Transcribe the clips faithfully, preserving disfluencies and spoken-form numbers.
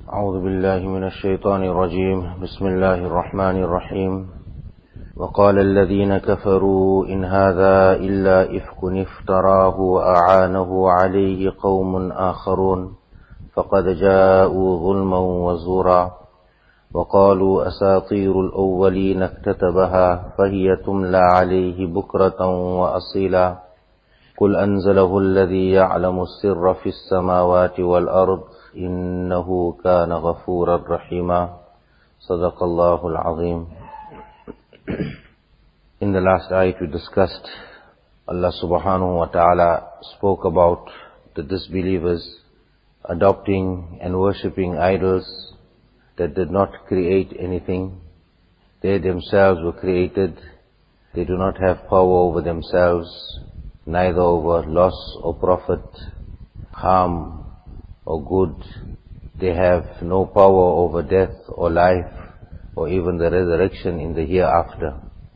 أعوذ بالله من الشيطان الرجيم بسم الله الرحمن الرحيم وقال الذين كفروا إن هذا إلا إفك افتراه وأعانه عليه قوم آخرون فقد جاءوا ظلما وزورا وقالوا أساطير الأولين اكتتبها فهي تملى عليه بكرة وأصيلا قل أنزله الذي يعلم السر في السماوات والأرض إنه كان غفورا رحيما صدق الله العظيم. In the last ayat we discussed, Allah subhanahu wa ta'ala spoke about the disbelievers adopting and worshipping idols that did not create anything. They themselves were created. They do not have power over themselves, neither over loss or profit, harm or good. They have no power over death or life or even the resurrection in the hereafter.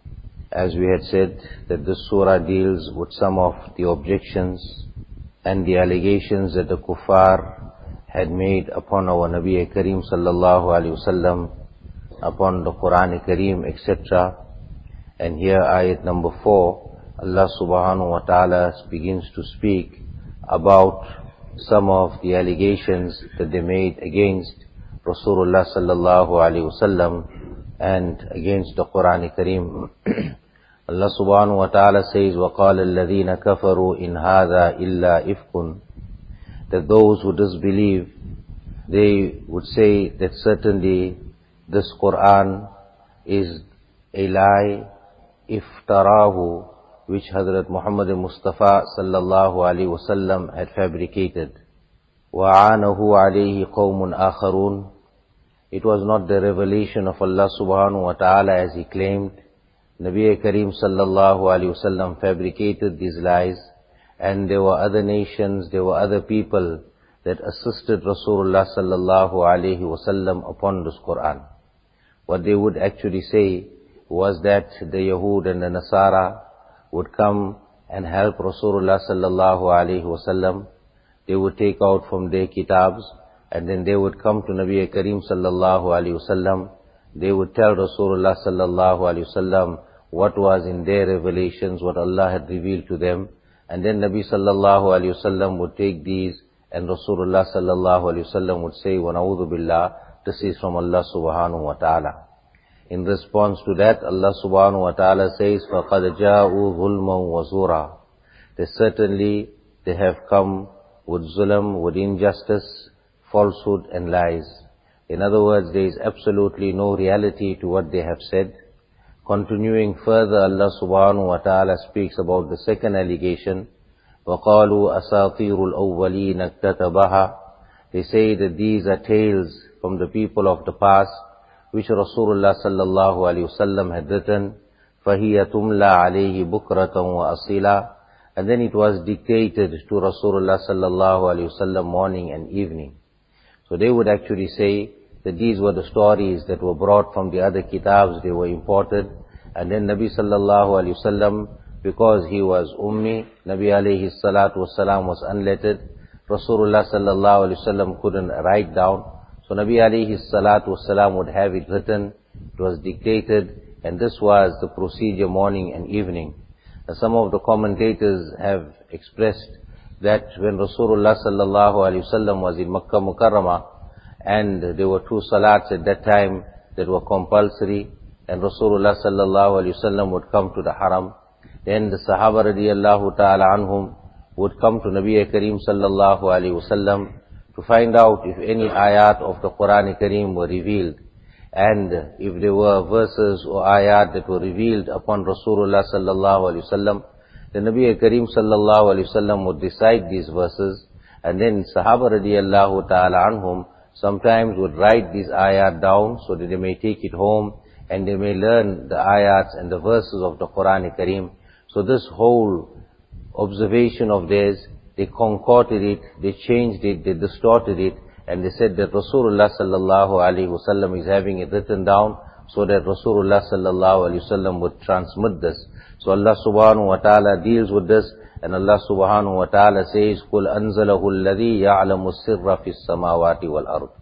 As we had said, that this surah deals with some of the objections and the allegations that the kuffar had made upon our Nabi Kareem sallallahu alayhi wasallam, upon the Quran Kareem, et cetera. And here ayat number four, Allah subhanahu wa ta'ala begins to speak about some of the allegations that they made against Rasulullah sallallahu alayhi wasallam and against the Quran Kareem. Allah subhanahu wa ta'ala says, وَقَالَ الَّذِينَ كَفَرُوا إِنْ هَذَا إِلَّا إِفْكٌ, that those who disbelieve, they would say that certainly this Quran is a lie, iftarahu, which Hazrat Muhammad Mustafa sallallahu alayhi wasallam had fabricated. وَعَانَهُ عَلَيْهِ قَوْمٌ آخَرُونَ, it was not the revelation of Allah subhanahu wa ta'ala as he claimed. Nabi Kareem sallallahu alayhi wasallam fabricated these lies, and there were other nations, there were other people that assisted Rasulullah sallallahu alayhi wasallam upon this Quran. What they would actually say was that the Yahud and the Nasara would come and help Rasulullah sallallahu alayhi wasallam. They would take out from their kitabs, and then they would come to Nabi Kareem sallallahu alayhi wasallam. They would tell Rasulullah sallallahu alayhi wasallam what was in their revelations, what Allah had revealed to them. And then Nabi sallallahu alayhi wasallam would take these, and Rasulullah sallallahu alayhi wasallam would say, wa na'udhu billah, this is from Allah subhanahu wa ta'ala. In response to that, Allah subhanahu wa ta'ala says, فَقَدْ جَاءُوا ظُلْمًا وَزُورًا, that certainly they have come with zulm, with injustice, falsehood and lies. In other words, there is absolutely no reality to what they have said. Continuing further, Allah subhanahu wa ta'ala speaks about the second allegation, وَقَالُوا أَسَاطِيرُ الْأَوَّلِينَ اكْتَتَبَهَا, they say that these are tales from the people of the past, which Rasulullah sallallahu alayhi wasallam had written, فَهِيَ تُمْلَى عَلَيْهِ بُكْرَةً وَأَصِيلًا, and then it was dictated to Rasulullah sallallahu alayhi wasallam morning and evening. So they would actually say that these were the stories that were brought from the other kitabs, they were imported, and then Nabi sallallahu alayhi wasallam, because he was ummi, Nabi alayhi salatu wasalam was unlettered, Rasulullah sallallahu alayhi wasallam couldn't write down, so Nabi alayhi salatu wasalam would have it written, it was dictated, and this was the procedure morning and evening. Now, some of the commentators have expressed that when Rasulullah sallallahu alayhi wasallam was in Makkah Mukarramah, and there were two salats at that time that were compulsory, and Rasulullah sallallahu alayhi wasallam would come to the haram, then the Sahaba radiyallahu ta'ala anhum would come to Nabi Kareem sallallahu alayhi wasallam to find out if any ayat of the Quran Kareem were revealed, and if there were verses or ayat that were revealed upon Rasulullah sallallahu alayhi wasallam, the Nabi Kareem sallallahu alayhi wasallam would recite these verses, and then Sahaba radiyallahu ta'ala anhum sometimes would write these ayat down so that they may take it home and they may learn the ayats and the verses of the Quran Kareem. So this whole observation of theirs, they concocted it, they changed it, they distorted it, and they said that Rasulullah sallallahu alayhi wasallam is having it written down so that Rasulullah sallallahu alayhi wasallam would transmit this. So Allah subhanahu wa ta'ala deals with this, and Allah subhanahu wa ta'ala says, قُلْ أَنزَلَهُ الَّذِي يَعْلَمُ السِّرَّ فِي السَّمَاوَاتِ وَالْأَرْضِ.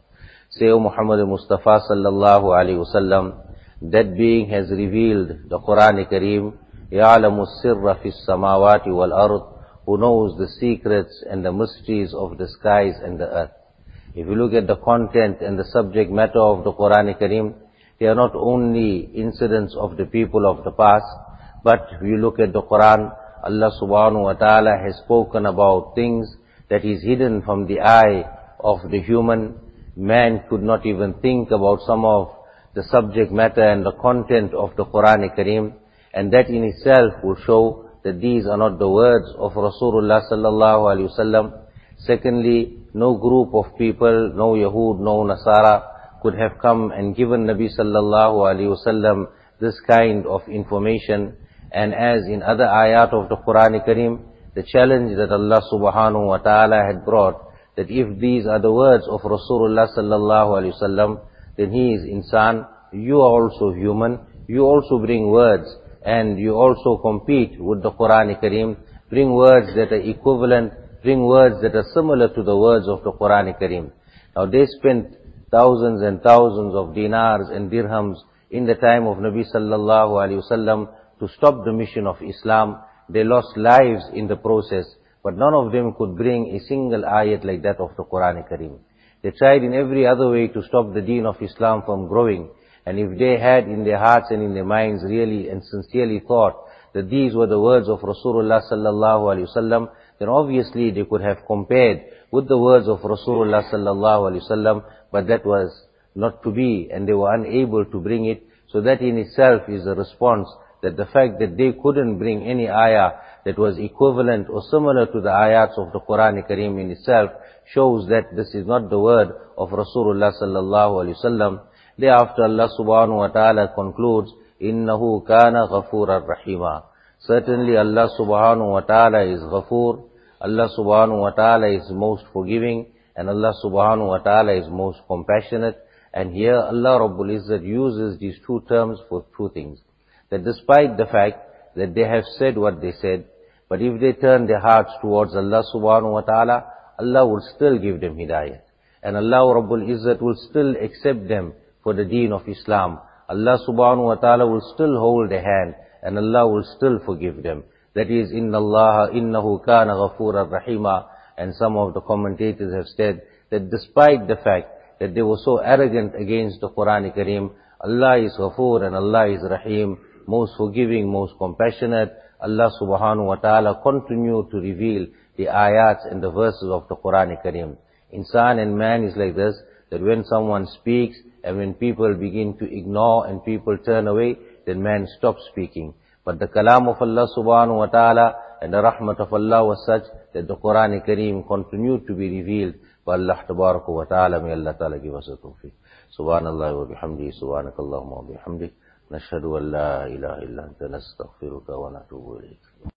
say, O Muhammad Mustafa sallallahu alaihi wasallam, that being has revealed the Quran-i-Kareem, يَعْلَمُ السِّرَّ فِي السَّمَاوَاتِ وَالْأَرْضِ, who knows the secrets and the mysteries of the skies and the earth. If you look at the content and the subject matter of the Quran-i-Kareem, they are not only incidents of the people of the past, but if you look at the Quran, Allah subhanahu wa ta'ala has spoken about things that is hidden from the eye of the human. Man could not even think about some of the subject matter and the content of the Quran-i-Kareem, and that in itself will show that these are not the words of Rasulullah sallallahu alaihi wasallam. Secondly, no group of people, no Yahud, no Nasara, could have come and given Nabi sallallahu alaihi wasallam this kind of information. And as in other ayat of the Quran-i-Kareem, the challenge that Allah subhanahu wa ta'ala had brought, that if these are the words of Rasulullah sallallahu alaihi wasallam, then he is insan, you are also human, you also bring words, and you also compete with the Quran-i-Kareem, bring words that are equivalent, bring words that are similar to the words of the Quran-i-Kareem. Now they spent thousands and thousands of dinars and dirhams in the time of Nabi sallallahu alaihi wasallam to stop the mission of Islam. They lost lives in the process, but none of them could bring a single ayat like that of the Quran-i-Kareem. They tried in every other way to stop the deen of Islam from growing. And if they had in their hearts and in their minds really and sincerely thought that these were the words of Rasulullah sallallahu alaihi wasallam, then obviously they could have compared with the words of Rasulullah sallallahu alaihi wasallam, but that was not to be, and they were unable to bring it. So that in itself is a response, that the fact that they couldn't bring any ayah that was equivalent or similar to the ayats of the Quran-i-Kareem in itself shows that this is not the word of Rasulullah sallallahu alaihi wasallam. Thereafter Allah subhanahu wa ta'ala concludes, إِنَّهُ كَانَ غَفُورًا رَحِيمًا. Certainly Allah subhanahu wa ta'ala is Ghafoor, Allah subhanahu wa ta'ala is most forgiving, and Allah subhanahu wa ta'ala is most compassionate. And here Allah Rabbul Izzat uses these two terms for two things. That despite the fact that they have said what they said, but if they turn their hearts towards Allah subhanahu wa ta'ala, Allah will still give them hidayah. And Allah Rabbul Izzat will still accept them for the deen of Islam. Allah subhanahu wa ta'ala will still hold their hand, and Allah will still forgive them. That is, Inna Allah, innahu kana ghafuran rahima. And some of the commentators have said that despite the fact that they were so arrogant against the Quran-i-Kareem, Allah is Ghafoor and Allah is Rahim, most forgiving, most compassionate. Allah subhanahu wa ta'ala continued to reveal the ayats and the verses of the Quran-i-Kareem. Insan and man is like this, that when someone speaks and when people begin to ignore and people turn away, then man stops speaking. But the kalam of Allah subhanahu wa ta'ala and the rahmat of Allah was such that the Quran-i-Kareem continued to be revealed by Allah tabaraka wa ta'ala. May Allah ta'ala give us a tawfiq. Subhanallah wa bihamdi, subhanakallahumma wa bihamdik, nashhadu an la ilaha illa anta nastaghfiruka wa natubu ilayk.